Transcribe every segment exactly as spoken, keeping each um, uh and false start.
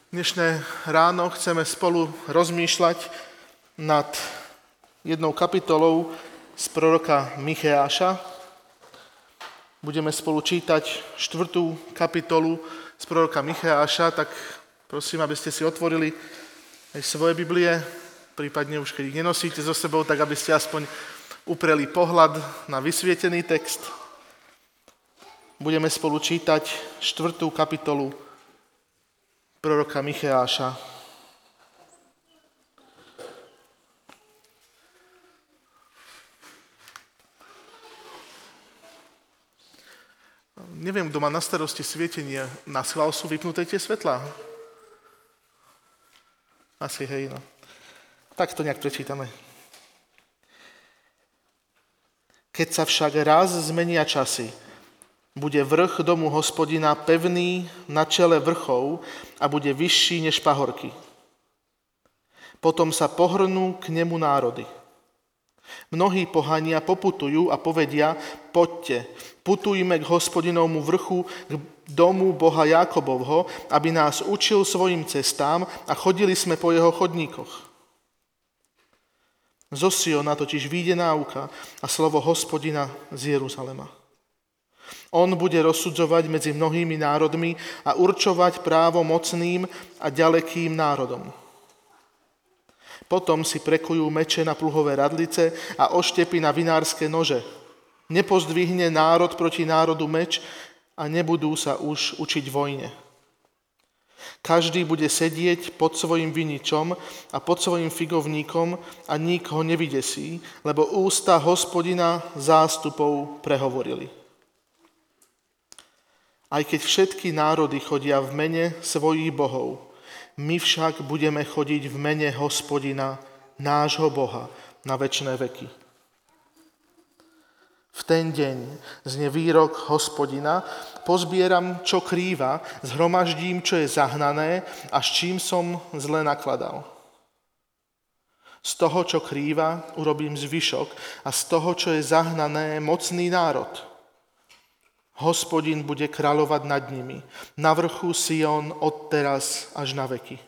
Dnešné ráno chceme spolu rozmýšľať nad jednou kapitolou z proroka Micheáša. Budeme spolu čítať štvrtú kapitolu z proroka Micheáša, tak prosím, aby ste si otvorili aj svoje Biblie, prípadne už keď ich nenosíte so sebou, tak aby ste aspoň upreli pohľad na vysvietený text. Budeme spolu čítať štvrtú kapitolu proroka Micheáša. Neviem, kto má na starosti svietenie. Na schvál sú vypnuté tie svetlá? Asi hej, no. Tak to nejak prečítame. Keď sa však raz zmenia časy, bude vrch domu Hospodina pevný na čele vrchov a bude vyšší než pahorky. Potom sa pohrnú k nemu národy. Mnohí pohania poputujú a povedia, poďte, putujme k Hospodinovmu vrchu, k domu Boha Jákobovho, aby nás učil svojim cestám a chodili sme po jeho chodníkoch. Zo Siona totiž vyjde náuka a slovo Hospodina z Jeruzalema. On bude rozsudzovať medzi mnohými národmi a určovať právo mocným a ďalekým národom. Potom si prekujú meče na pluhové radlice a oštepy na vinárske nože. Nepozdvihne národ proti národu meč a nebudú sa už učiť vojne. Každý bude sedieť pod svojim viničom a pod svojim figovníkom a nik ho nevydesí, lebo ústa Hospodina zástupov prehovorili. Aj keď všetky národy chodia v mene svojich bohov, my však budeme chodiť v mene Hospodina, nášho Boha, na večné veky. V ten deň znie výrok Hospodina, pozbieram, čo krýva, zhromaždím, čo je zahnané a s čím som zle nakladal. Z toho, čo krýva, urobím zvyšok a z toho, čo je zahnané, mocný národ. Hospodin bude kráľovať nad nimi, na vrchu Sion od teraz až na veky.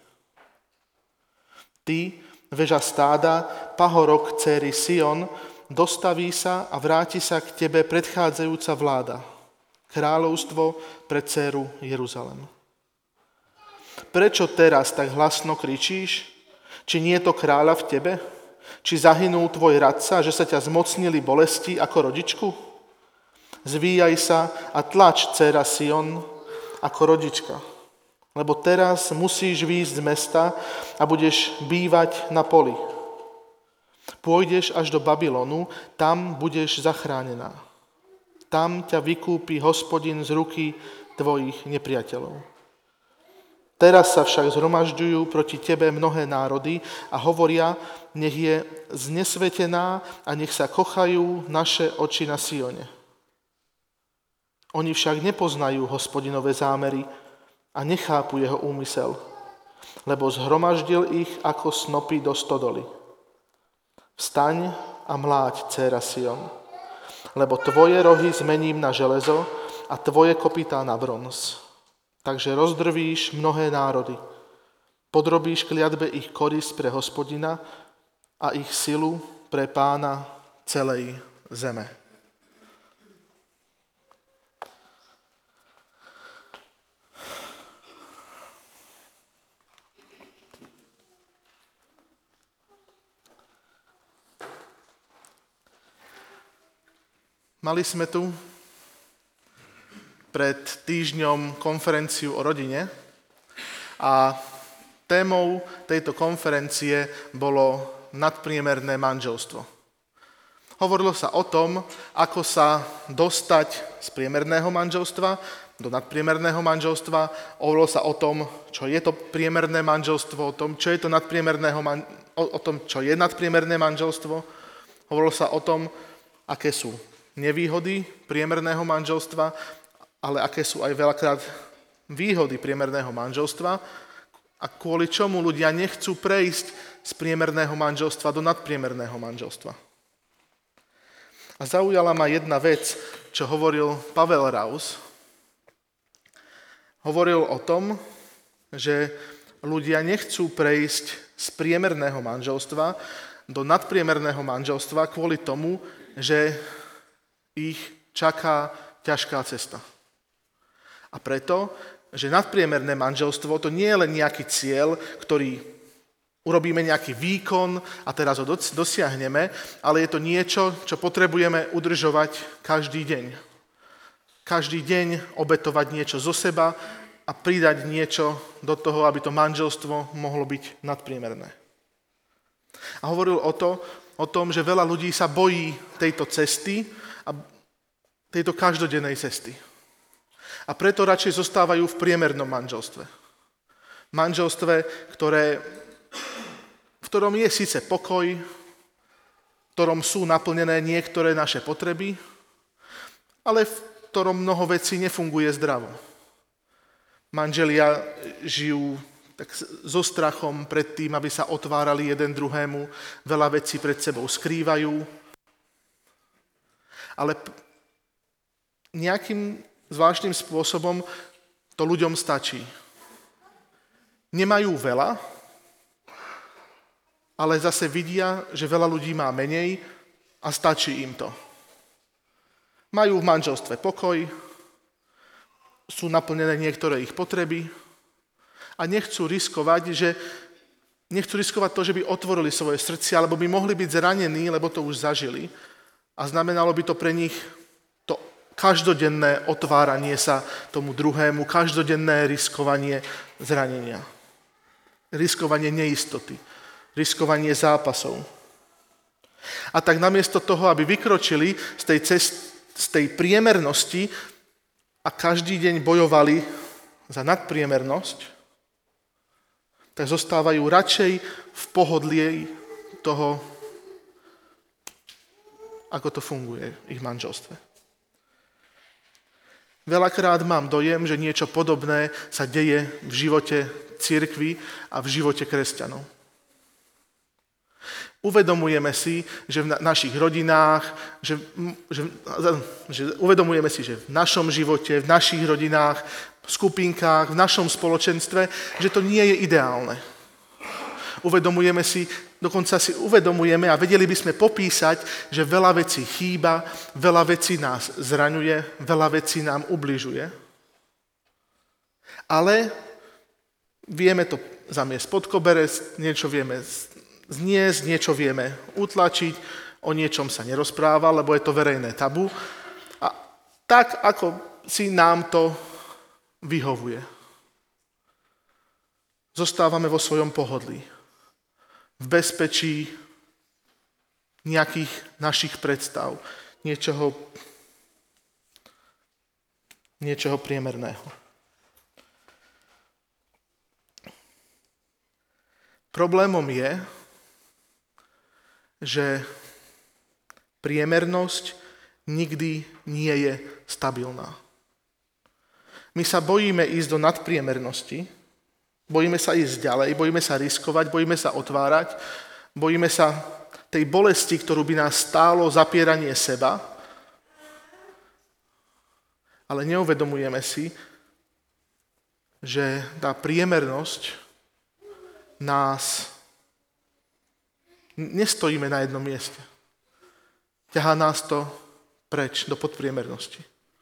Ty, veža stáda, pahorok dcéry Sion, dostaví sa a vráti sa k tebe predchádzajúca vláda, kráľovstvo pre dcéru Jeruzalem. Prečo teraz tak hlasno kričíš? Či nie je to kráľa v tebe? Či zahynul tvoj radca, že sa ťa zmocnili bolesti ako rodičku? Zvíjaj sa a tlač, dcéra Sion, ako rodička, lebo teraz musíš výjsť z mesta a budeš bývať na poli. Pôjdeš až do Babylonu, tam budeš zachránená. Tam ťa vykúpi Hospodin z ruky tvojich nepriateľov. Teraz sa však zhromažďujú proti tebe mnohé národy a hovoria, nech je znesvetená a nech sa kochajú naše oči na Sione. Oni však nepoznajú Hospodinové zámery a nechápu jeho úmysel, lebo zhromaždil ich ako snopy do stodoly. Vstaň a mláď, dcéra Sion, lebo tvoje rohy zmením na železo a tvoje kopytá na bronz. Takže rozdrvíš mnohé národy, podrobíš kliatbe ich korist pre Hospodina a ich silu pre Pána celej zeme. Mali sme tu pred týždňom konferenciu o rodine a témou tejto konferencie bolo nadpriemerné manželstvo. Hovorilo sa o tom, ako sa dostať z priemerného manželstva do nadpriemerného manželstva. Hovorilo sa o tom, čo je to priemerné manželstvo, o tom, čo je to nadpriemerného man- o, o tom, čo je nadpriemerné manželstvo. Hovorilo sa o tom, aké sú nevýhody priemerného manželstva, ale aké sú aj veľakrát výhody priemerného manželstva a kvôli čomu ľudia nechcú prejsť z priemerného manželstva do nadpriemerného manželstva. A zaujala ma jedna vec, čo hovoril Pavel Raus. Hovoril o tom, že ľudia nechcú prejsť z priemerného manželstva do nadpriemerného manželstva kvôli tomu, že ich čaká ťažká cesta. A preto, že nadpriemerné manželstvo to nie je len nejaký cieľ, ktorý urobíme nejaký výkon a teraz ho dosiahneme, ale je to niečo, čo potrebujeme udržovať každý deň. Každý deň obetovať niečo zo seba a pridať niečo do toho, aby to manželstvo mohlo byť nadpriemerné. A hovoril o, to, o tom, že veľa ľudí sa bojí tejto cesty a tejto každodennej cesty. A preto radšej zostávajú v priemernom manželstve. Manželstve, ktoré, v ktorom je síce pokoj, v ktorom sú naplnené niektoré naše potreby, ale v ktorom mnoho vecí nefunguje zdravo. Manželia žijú tak so strachom pred tým, aby sa otvárali jeden druhému, veľa vecí pred sebou skrývajú, ale nejakým zvláštnym spôsobom to ľuďom stačí. Nemajú veľa, ale zase vidia, že veľa ľudí má menej a stačí im to. Majú v manželstve pokoj, sú naplnené niektoré ich potreby a nechcú riskovať, že nechcú riskovať to, že by otvorili svoje srdcia, alebo by mohli byť zranení, lebo to už zažili a znamenalo by to pre nich každodenné otváranie sa tomu druhému, každodenné riskovanie zranenia. Riskovanie neistoty, riskovanie zápasov. A tak namiesto toho, aby vykročili z tej, cest, z tej priemernosti a každý deň bojovali za nadpriemernosť, tak zostávajú radšej v pohodlí toho, ako to funguje v ich manželstve. Veľakrát mám dojem, že niečo podobné sa deje v živote cirkvi a v živote kresťanov. Uvedomujeme si, že v našich rodinách, že, že, že uvedomujeme si, že v našom živote, v našich rodinách, v skupinkách, v našom spoločenstve, že to nie je ideálne. Uvedomujeme si, dokonca si uvedomujeme a vedeli by sme popísať, že veľa vecí chýba, veľa vecí nás zraňuje, veľa vecí nám ubližuje. Ale vieme to zamiesť pod koberec, niečo vieme zniesť, niečo vieme utlačiť, o niečom sa nerozpráva, lebo je to verejné tabu. A tak, ako si nám to vyhovuje. Zostávame vo svojom pohodlí. V bezpečí nejakých našich predstav, niečoho, niečoho priemerného. Problémom je, že priemernosť nikdy nie je stabilná. My sa bojíme ísť do nadpriemernosti, bojíme sa ísť ďalej, bojíme sa riskovať, bojíme sa otvárať, bojíme sa tej bolesti, ktorú by nás stálo zapieranie seba, ale neuvedomujeme si, že tá priemernosť nás nestojíme na jednom mieste. Ťahá nás to preč do podpriemernosti.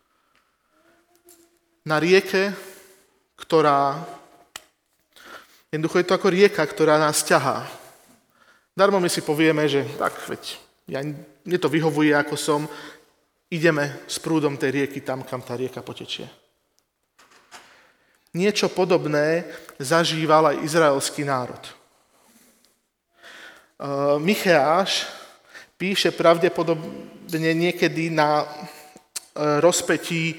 Na rieke, ktorá Jednoducho je to ako rieka, ktorá nás ťahá. Darmo my si povieme, že tak, veď, ja, mne to vyhovuje, ako som, ideme s prúdom tej rieky tam, kam tá rieka potečie. Niečo podobné zažíval aj izraelský národ. Uh, Micheáš píše pravdepodobne niekedy na uh, rozpetí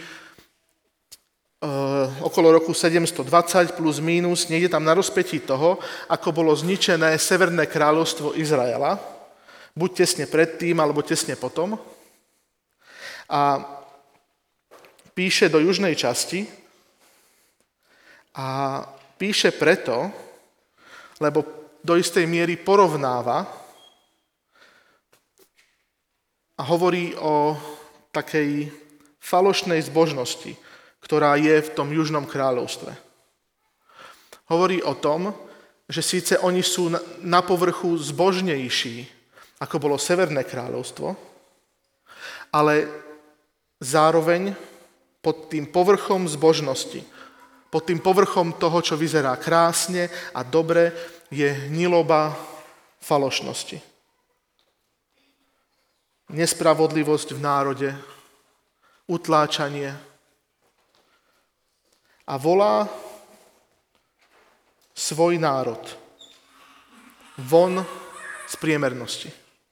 okolo roku sedemstodvadsať plus mínus, niekde tam na rozpetí toho, ako bolo zničené Severné kráľovstvo Izraela, buď tesne predtým, alebo tesne potom. A píše do južnej časti a píše preto, lebo do istej miery porovnáva a hovorí o takej falošnej zbožnosti, ktorá je v tom južnom kráľovstve. Hovorí o tom, že síce oni sú na povrchu zbožnejší, ako bolo Severné kráľovstvo, ale zároveň pod tým povrchom zbožnosti, pod tým povrchom toho, čo vyzerá krásne a dobre, je hniloba falošnosti. Nespravodlivosť v národe, utláčanie. A volá svoj národ von z priemernosti.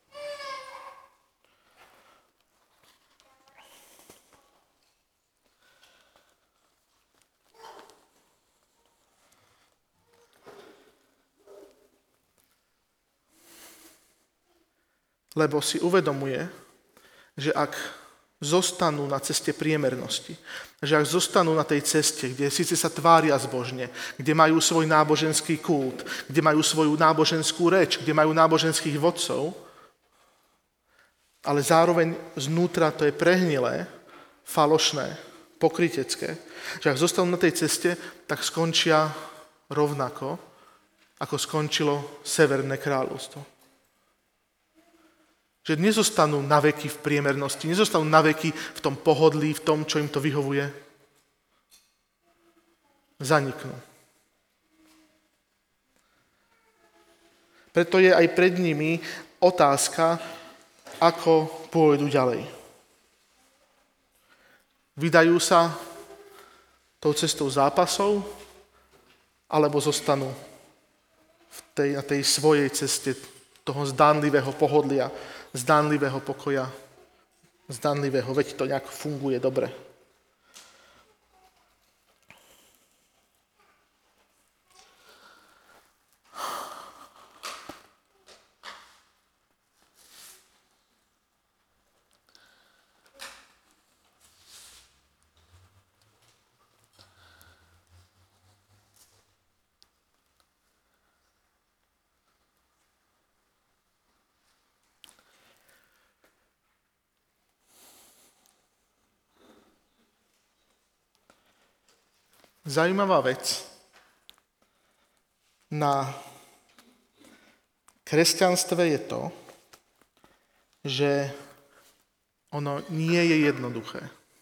Lebo si uvedomuje, že ak zostanú na ceste priemernosti, že ak zostanú na tej ceste, kde síce sa tvária zbožne, kde majú svoj náboženský kult, kde majú svoju náboženskú reč, kde majú náboženských vodcov, ale zároveň znútra to je prehnilé, falošné, pokrytecké, že ak zostanú na tej ceste, tak skončia rovnako, ako skončilo Severné kráľovstvo. Že nezostanú na veky v priemernosti, nezostanú na veky v tom pohodlí, v tom, čo im to vyhovuje. Zaniknú. Preto je aj pred nimi otázka, ako pôjdu ďalej. Vydajú sa tou cestou zápasov, alebo zostanú v tej, na tej svojej ceste toho zdánlivého pohodlia, zdánlivého pokoja, zdánlivého, veď to nejak funguje dobre. Zajímavá vec na kresťanstve je to, že ono nie je jednoduché.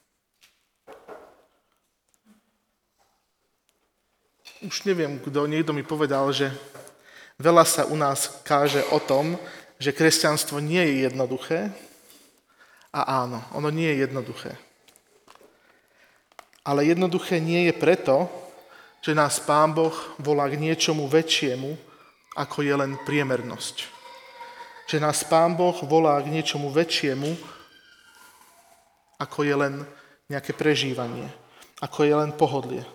Už neviem, kto, niekto mi povedal, že veľa sa u nás káže o tom, že kresťanstvo nie je jednoduché a áno, ono nie je jednoduché. Ale jednoduché nie je preto, že nás Pán Boh volá k niečomu väčšiemu, ako je len priemernosť. Že nás Pán Boh volá k niečomu väčšiemu, ako je len nejaké prežívanie, ako je len pohodlie.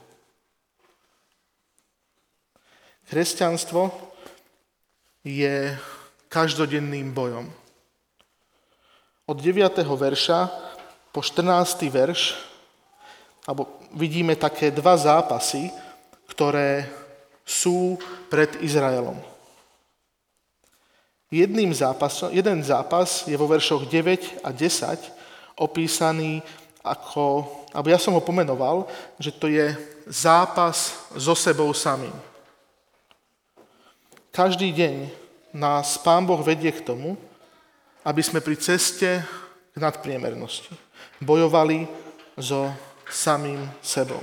Kresťanstvo je každodenným bojom. Od deviateho verša po štrnásty verš alebo vidíme také dva zápasy, ktoré sú pred Izraelom. Jedným zápasom, jeden zápas je vo veršoch deväť a desať opísaný ako, alebo ja som ho pomenoval, že to je zápas so sebou samým. Každý deň nás Pán Boh vedie k tomu, aby sme pri ceste k nadpriemernosti bojovali so samým sebou.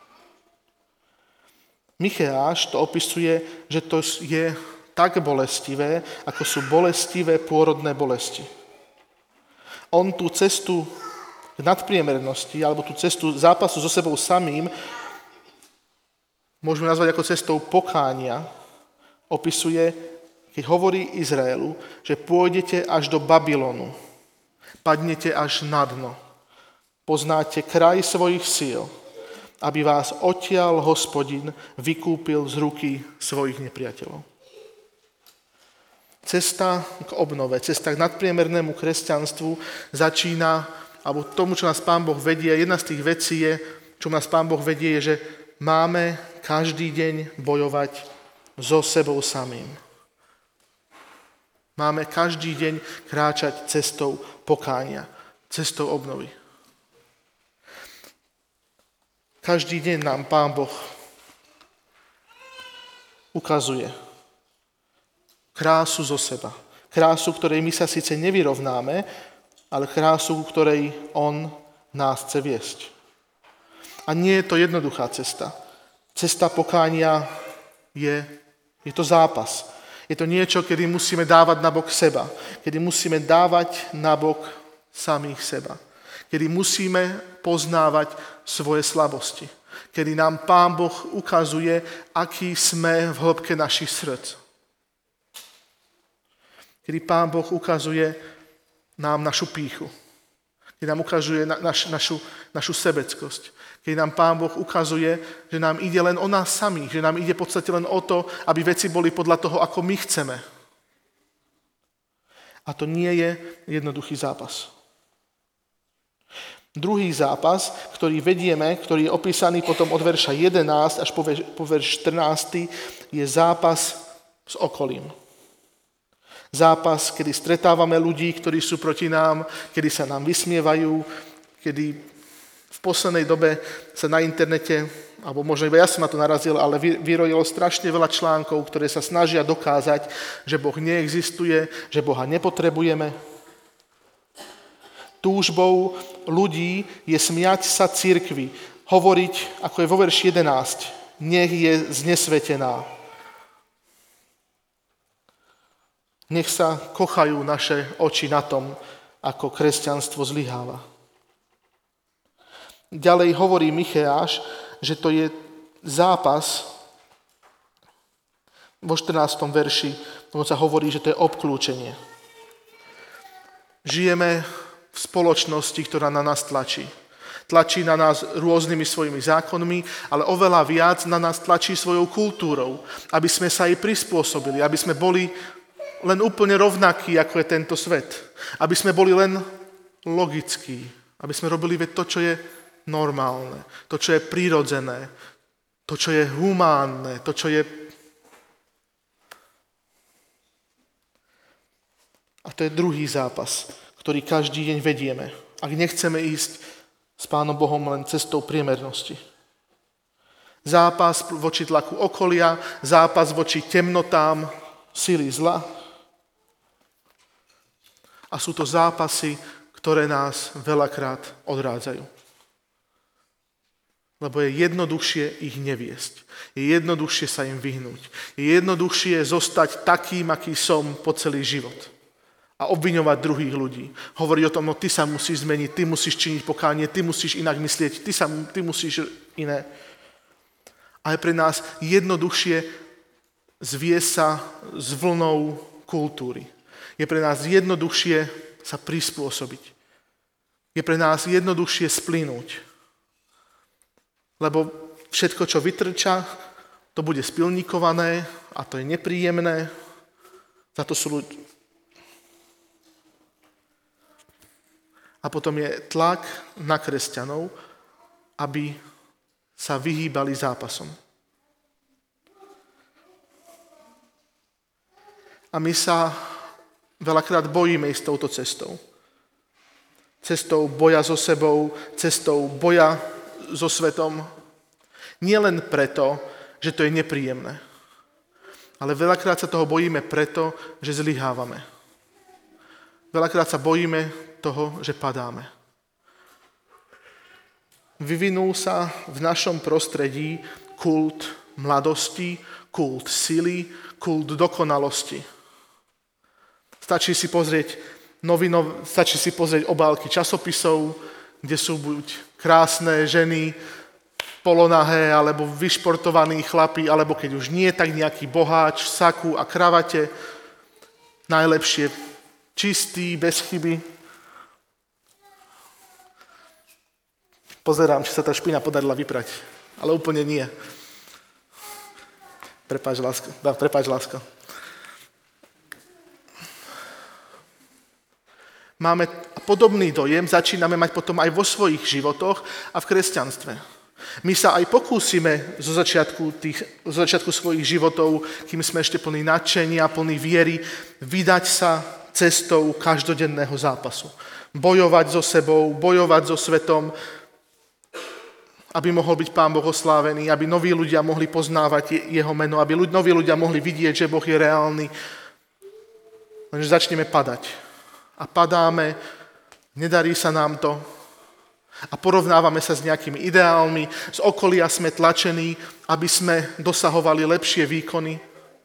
Micheáš to opisuje, že to je tak bolestivé, ako sú bolestivé pôrodné bolesti. On tú cestu k nadpriemernosti, alebo tú cestu zápasu so sebou samým, môžeme nazvať ako cestou pokánia, opisuje, keď hovorí Izraelu, že pôjdete až do Babylonu, padnete až na dno. Poznáte kraj svojich síl, aby vás odtiaľ Hospodin vykúpil z ruky svojich nepriateľov. Cesta k obnove, cesta k nadpriemernému kresťanstvu začína, alebo tomu, čo nás Pán Boh vedie, jedna z tých vecí je, čo nás Pán Boh vedie, je, že máme každý deň bojovať so sebou samým. Máme každý deň kráčať cestou pokánia, cestou obnovy. Každý deň nám Pán Boh ukazuje krásu zo seba. Krásu, ktorej my sa síce nevyrovnáme, ale krásu, ktorej on nás chce viesť. A nie je to jednoduchá cesta. Cesta pokánia je, je to zápas. Je to niečo, kedy musíme dávať na bok seba. Kedy musíme dávať na bok samých seba. Kedy musíme poznávať svoje slabosti. Kedy nám Pán Boh ukazuje, aký sme v hĺbke našich srdc. Kedy Pán Boh ukazuje nám našu pýchu. Kedy nám ukazuje na, naš, našu, našu sebeckosť. Kedy nám Pán Boh ukazuje, že nám ide len o nás samých, že nám ide v podstate len o to, aby veci boli podľa toho, ako my chceme. A to nie je jednoduchý zápas. Druhý zápas, ktorý vedieme, ktorý je opísaný potom od verša jedenásť až po, verš, po verš štrnásť, je zápas s okolím. Zápas, kedy stretávame ľudí, ktorí sú proti nám, kedy sa nám vysmievajú, kedy v poslednej dobe sa na internete, alebo možno iba ja som na to narazil, ale vyrojilo strašne veľa článkov, ktoré sa snažia dokázať, že Boh neexistuje, že Boha nepotrebujeme. Túžbou ľudí je smiať sa cirkvi, hovoriť, ako je vo verši jedenásť, nech je znesvetená. Nech sa kochajú naše oči na tom, ako kresťanstvo zlyháva. Ďalej hovorí Micheáš, že to je zápas, vo štrnástom verši, on sa hovorí, že to je obklúčenie. Žijeme v spoločnosti, ktorá na nás tlačí. Tlačí na nás rôznymi svojimi zákonmi, ale oveľa viac na nás tlačí svojou kultúrou, aby sme sa jej prispôsobili, aby sme boli len úplne rovnakí, ako je tento svet. Aby sme boli len logickí. Aby sme robili to, čo je normálne. To, čo je prirodzené. To, čo je humánne. To, čo je... A to je druhý zápas, ktorý každý deň vedieme. Ak nechceme ísť s Pánom Bohom len cestou priemernosti. Zápas voči tlaku okolia, zápas voči temnotám, sily zla. A sú to zápasy, ktoré nás veľakrát odrádzajú. Lebo je jednoduchšie ich neviesť. Je jednoduchšie sa im vyhnúť. Je jednoduchšie zostať takým, aký som po celý život. A obviňovať druhých ľudí. Hovoriť o tom, no ty sa musíš zmeniť, ty musíš činiť pokánie, ty musíš inak myslieť, ty, sa, ty musíš iné. A je pre nás jednoduchšie zviesť sa s vlnou kultúry. Je pre nás jednoduchšie sa prispôsobiť. Je pre nás jednoduchšie splynúť. Lebo všetko, čo vytrča, to bude spilníkované a to je nepríjemné. Za to sú ľudia. A potom je tlak na kresťanov, aby sa vyhýbali zápasom. A my sa veľakrát bojíme ísť touto cestou. Cestou boja so sebou, cestou boja so svetom. Nie len preto, že to je nepríjemné. Ale veľakrát sa toho bojíme preto, že zlyhávame. Veľakrát sa bojíme toho, že padáme. Vyvinul sa v našom prostredí kult mladosti, kult sily, kult dokonalosti. Stačí si pozrieť novinov, stačí si pozrieť obálky časopisov, kde sú buď krásne ženy, polonahé, alebo vyšportovaní chlapi, alebo keď už nie, tak nejaký boháč v saku a kravate. Najlepšie čistý, bez chyby. Pozerám, či sa tá špina podarila vyprať, ale úplne nie. Prepáč, lásko. Prepáč, lásko. Máme podobný dojem, začíname mať potom aj vo svojich životoch a v kresťanstve. My sa aj pokúsime zo začiatku, tých, zo začiatku svojich životov, kým sme ešte plní nadšenia, plní viery, vydať sa cestou každodenného zápasu. Bojovať so sebou, bojovať so svetom. A aby mohol byť Pán Boh oslávený, aby noví ľudia mohli poznávať jeho meno, aby noví ľudia mohli vidieť, že Boh je reálny. Lenže začneme padať. A padáme, nedarí sa nám to a porovnávame sa s nejakými ideálmi, z okolia sme tlačení, aby sme dosahovali lepšie výkony.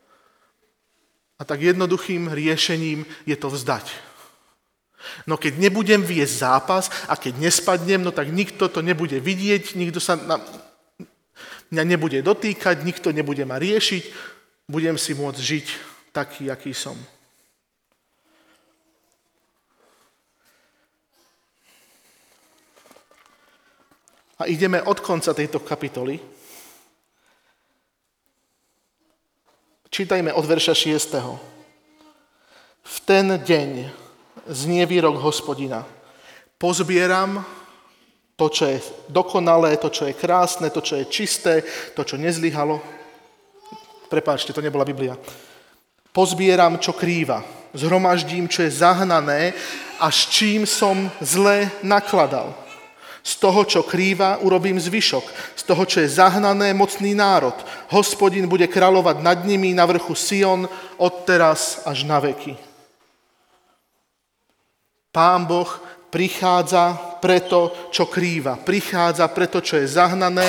A tak jednoduchým riešením je to vzdať. No keď nebudem viesť zápas a keď nespadnem, no tak nikto to nebude vidieť, nikto sa na mňa nebude dotýkať, nikto nebude ma riešiť, budem si môcť žiť taký, aký som. A ideme od konca tejto kapitoly. Čítajme od verša šiesteho. V ten deň znie výrok Hospodina. Pozbieram to, čo je dokonalé, to, čo je krásne, to, čo je čisté, to, čo nezlyhalo. Prepáčte, to nebola Biblia. Pozbieram, čo krýva. Zhromaždím, čo je zahnané a s čím som zle nakladal. Z toho, čo krýva, urobím zvyšok. Z toho, čo je zahnané, mocný národ. Hospodin bude kráľovať nad nimi na vrchu Sion od teraz až na veky. Pán Boh prichádza pre to, čo krýva. Prichádza pre to, čo je zahnané.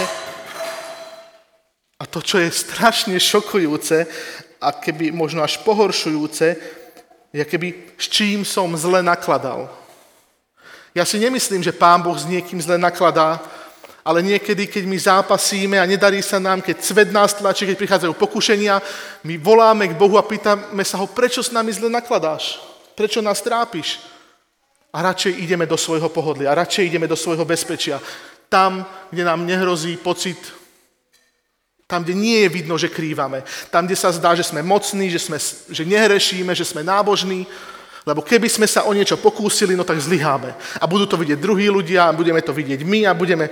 A to, čo je strašne šokujúce a keby možno až pohoršujúce, je keby s čím som zle nakladal. Ja si nemyslím, že Pán Boh s niekým zle nakladá, ale niekedy, keď my zápasíme a nedarí sa nám, keď svet nás tlačí, keď prichádzajú pokušenia, my voláme k Bohu a pýtame sa ho, prečo s nami zle nakladáš? Prečo nás trápiš? A radšej ideme do svojho pohodlia, a radšej ideme do svojho bezpečia. Tam, kde nám nehrozí pocit, tam, kde nie je vidno, že krývame. Tam, kde sa zdá, že sme mocní, že, sme, že nehrešíme, že sme nábožní. Lebo keby sme sa o niečo pokúsili, no tak zlyháme. A budú to vidieť druhí ľudia, a budeme to vidieť my a budeme...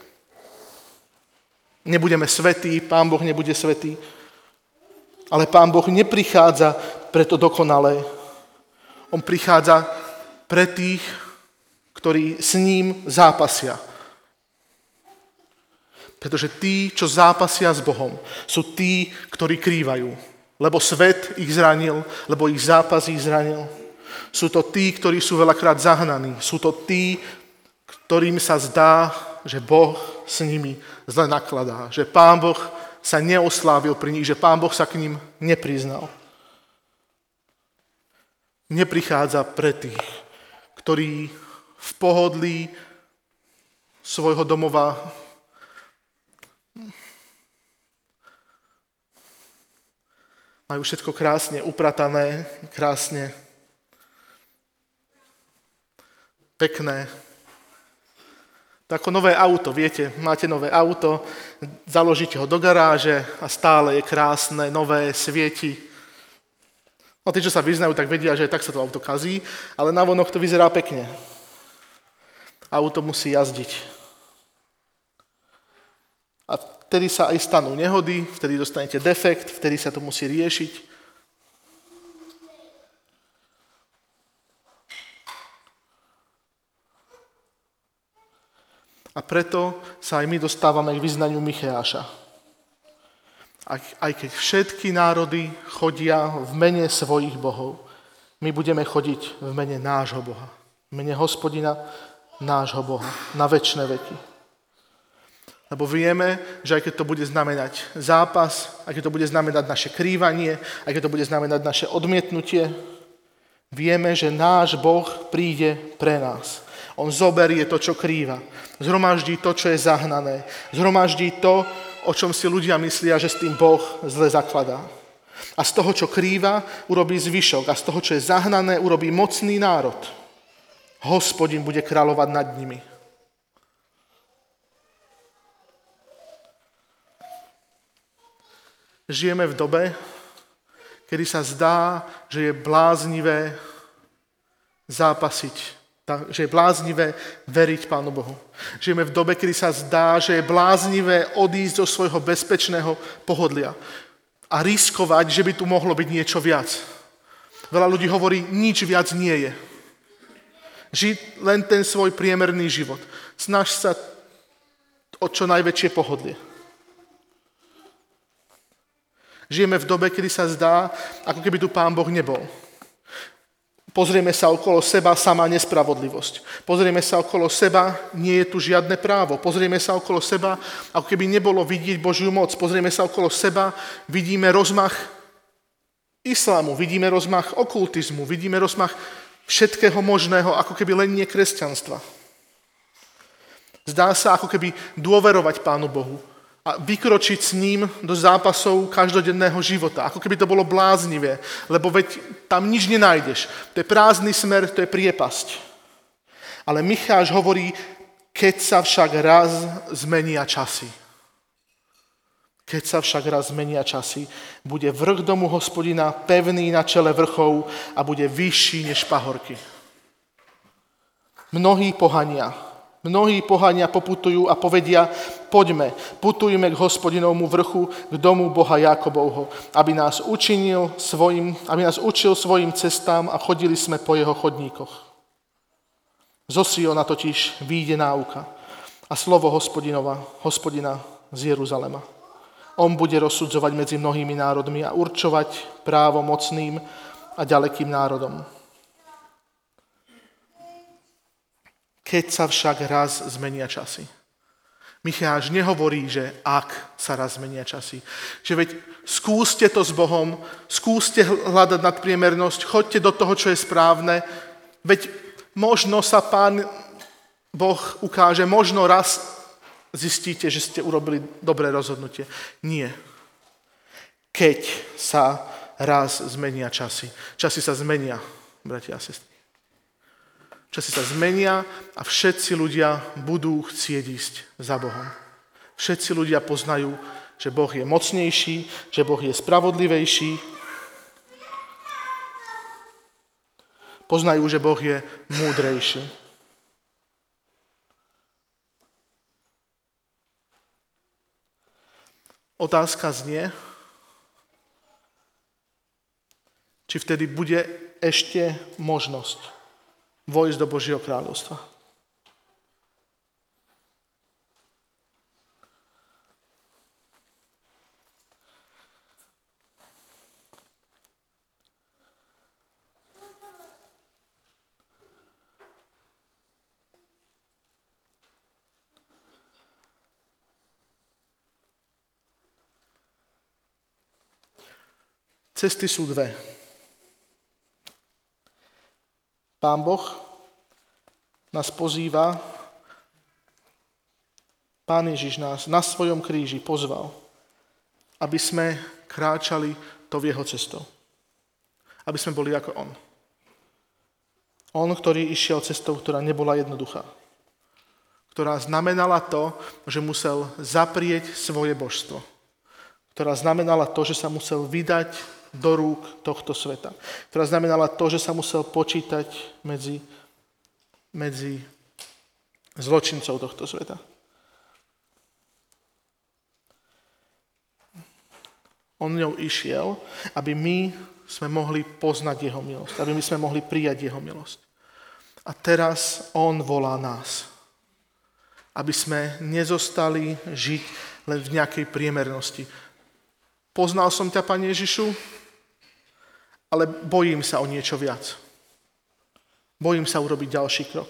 Nebudeme svätí, Pán Boh nebude svätý. Ale Pán Boh neprichádza pre to dokonalé. On prichádza pre tých, ktorí s ním zápasia. Pretože tí, čo zápasia s Bohom, sú tí, ktorí krývajú. Lebo svet ich zranil, lebo ich zápas ich zranil. Sú to tí, ktorí sú veľakrát zahnaní. Sú to tí, ktorým sa zdá, že Boh s nimi zle nakladá. Že Pán Boh sa neoslávil pri nich, že Pán Boh sa k ním nepriznal. Neprichádza pre tých, ktorí v pohodlí svojho domova majú všetko krásne upratané, krásne pekné. To ako nové auto, viete, máte nové auto, založíte ho do garáže a stále je krásne, nové, svieti. No tí, čo sa vyznajú, tak vedia, že tak sa to auto kazí, ale navonok to vyzerá pekne. Auto musí jazdiť. A vtedy sa aj stanú nehody, vtedy dostanete defekt, vtedy sa to musí riešiť. A preto sa aj my dostávame k vyznaniu Micheáša. Aj, aj keď všetky národy chodia v mene svojich bohov, my budeme chodiť v mene nášho Boha. V mene Hospodina, nášho Boha, na večné veky. Lebo vieme, že aj keď to bude znamenať zápas, aj keď to bude znamenať naše krývanie, aj keď to bude znamenať naše odmietnutie, vieme, že náš Boh príde pre nás. On zoberie to, čo krýva. Zhromaždí to, čo je zahnané. Zhromaždí to, o čom si ľudia myslia, že s tým Boh zle zakladá. A z toho, čo krýva, urobí zvyšok. A z toho, čo je zahnané, urobí mocný národ. Hospodin bude kráľovať nad nimi. Žijeme v dobe, kedy sa zdá, že je bláznivé zápasiť, že je bláznivé veriť Pánu Bohu. Žijeme v dobe, kedy sa zdá, že je bláznivé odísť zo svojho bezpečného pohodlia a riskovať, že by tu mohlo byť niečo viac. Veľa ľudí hovorí, nič viac nie je. Žiť len ten svoj priemerný život. Snaž sa o čo najväčšie pohodlie. Žijeme v dobe, kedy sa zdá, ako keby tu Pán Boh nebol. Pozrieme sa okolo seba, samá nespravodlivosť. Pozrieme sa okolo seba, nie je tu žiadne právo. Pozrieme sa okolo seba, ako keby nebolo vidieť Božiu moc. Pozrieme sa okolo seba, vidíme rozmach islámu, vidíme rozmach okultizmu, vidíme rozmach všetkého možného, ako keby len nie kresťanstva. Zdá sa, ako keby dôverovať Pánu Bohu a vykročiť s ním do zápasov každodenného života. Ako keby to bolo bláznivé, lebo veď tam nič nenájdeš. To je prázdny smer, to je priepasť. Ale Micháš hovorí, keď sa však raz zmenia časy. Keď sa však raz zmenia časy, bude vrch domu Hospodina pevný na čele vrchov a bude vyšší než pahorky. Mnohí pohania, mnohí pohania poputujú a povedia, poďme, putujme k Hospodinovmu vrchu, k domu Boha Jákobovho, aby nás učinil svojim, aby nás učil svojim cestám a chodili sme po jeho chodníkoch. Zo Siona totiž vyjde náuka a slovo Hospodinova, Hospodina z Jeruzalema. On bude rozsudzovať medzi mnohými národmi a určovať právo mocným a ďalekým národom. Keď sa však raz zmenia časy. Micháš nehovorí, že ak sa raz zmenia časy. Že veď skúste to s Bohom, skúste hľadať nadpriemernosť, choďte do toho, čo je správne. Veď možno sa Pán Boh ukáže, možno raz zistíte, že ste urobili dobré rozhodnutie. Nie. Keď sa raz zmenia časy. Časy sa zmenia, bratia a sestry. Časy sa zmenia a všetci ľudia budú chcieť ísť za Bohom. Všetci ľudia poznajú, že Boh je mocnejší, že Boh je spravodlivejší. Poznajú, že Boh je múdrejší. Otázka znie, či vtedy bude ešte možnosť vojsť do Božieho kráľovstva. Cesty sú dve. Pán Boh nás pozýva, Pán Ježiš nás na svojom kríži pozval, aby sme kráčali to v jeho cestou. Aby sme boli ako on. On, ktorý išiel cestou, ktorá nebola jednoduchá. Ktorá znamenala to, že musel zaprieť svoje božstvo. Ktorá znamenala to, že sa musel vydať do rúk tohto sveta. Ktorá znamenala to, že sa musel počítať medzi, medzi zločincov tohto sveta. On ňou išiel, aby my sme mohli poznať jeho milosť, aby my sme mohli prijať jeho milosť. A teraz on volá nás, aby sme nezostali žiť len v nejakej priemernosti. Poznal som ťa, Pane Ježišu, ale bojím sa o niečo viac. Bojím sa urobiť ďalší krok.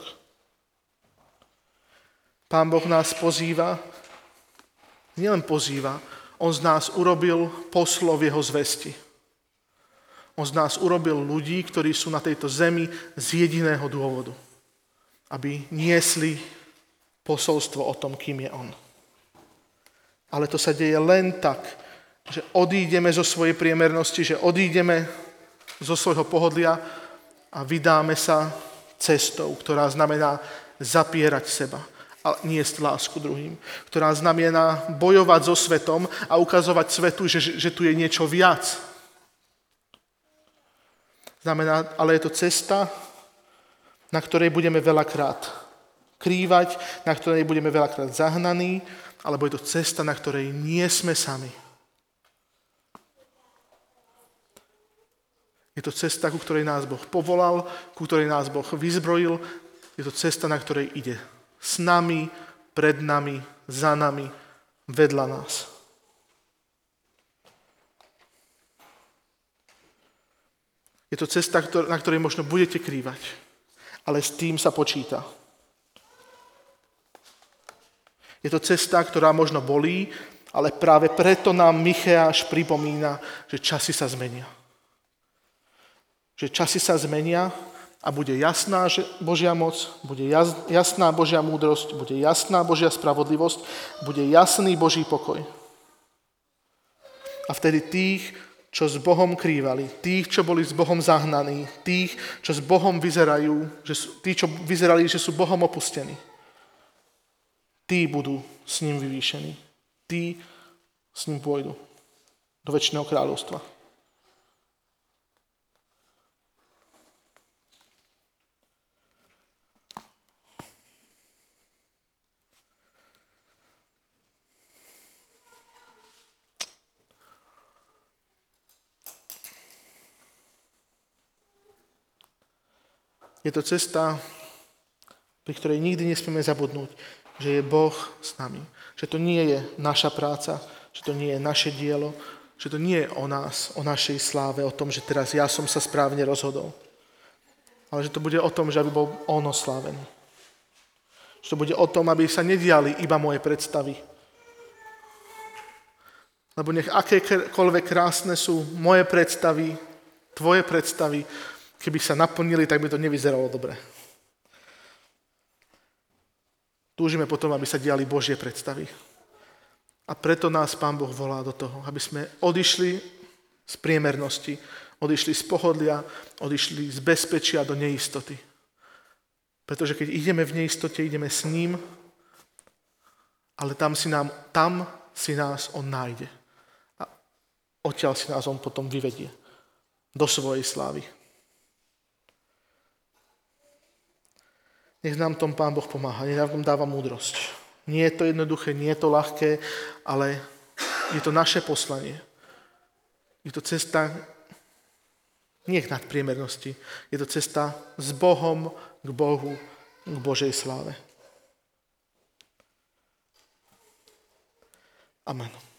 Pán Boh nás pozýva, nielen pozýva, on z nás urobil poslov jeho zvesti. On z nás urobil ľudí, ktorí sú na tejto zemi z jediného dôvodu. Aby niesli posolstvo o tom, kým je on. Ale to sa deje len tak, že odídeme zo svojej priemernosti, že odídeme zo svojho pohodlia a vydáme sa cestou, ktorá znamená zapierať seba a niesť lásku druhým. Ktorá znamená bojovať so svetom a ukazovať svetu, že, že tu je niečo viac. Znamená, ale je to cesta, na ktorej budeme veľakrát krývať, na ktorej budeme veľakrát zahnaní, alebo je to cesta, na ktorej nie sme sami. Je to cesta, ku ktorej nás Boh povolal, ku ktorej nás Boh vyzbrojil. Je to cesta, na ktorej ide s nami, pred nami, za nami, vedľa nás. Je to cesta, na ktorej možno budete krývať, ale s tým sa počíta. Je to cesta, ktorá možno bolí, ale práve preto nám Micheáš pripomína, že časy sa zmenia. Že časy sa zmenia a bude jasná Božia moc, bude jasná Božia múdrosť, bude jasná Božia spravodlivosť, bude jasný Boží pokoj. A vtedy tých, čo s Bohom krývali, tých, čo boli s Bohom zahnaní, tých, čo s Bohom vyzerajú, že sú, tí, čo vyzerali, že sú Bohom opustení, tí budú s ním vyvýšení. Tí s ním pôjdu do večného kráľovstva. Je to cesta, pri ktorej nikdy nesmieme zabudnúť, že je Boh s nami. Že to nie je naša práca, že to nie je naše dielo, že to nie je o nás, o našej sláve, o tom, že teraz ja som sa správne rozhodol. Ale že to bude o tom, že aby bol on oslávený. Že to bude o tom, aby sa nediali iba moje predstavy. Lebo nech akékoľvek krásne sú moje predstavy, tvoje predstavy, keby sa naplnili, tak by to nevyzeralo dobre. Túžime potom, aby sa diali Božie predstavy. A preto nás Pán Boh volá do toho, aby sme odišli z priemernosti, odišli z pohodlia, odišli z bezpečia do neistoty. Pretože keď ideme v neistote, ideme s ním, ale tam si, nám, tam si nás on nájde. A odtiaľ si nás on potom vyvedie do svojej slávy. Nech nám tom Pán Boh pomáha, nech nám dáva múdrosť. Nie je to jednoduché, nie je to ľahké, ale je to naše poslanie. Je to cesta nie k nadpriemernosti, je to cesta s Bohom k Bohu, k Božej sláve. Amen.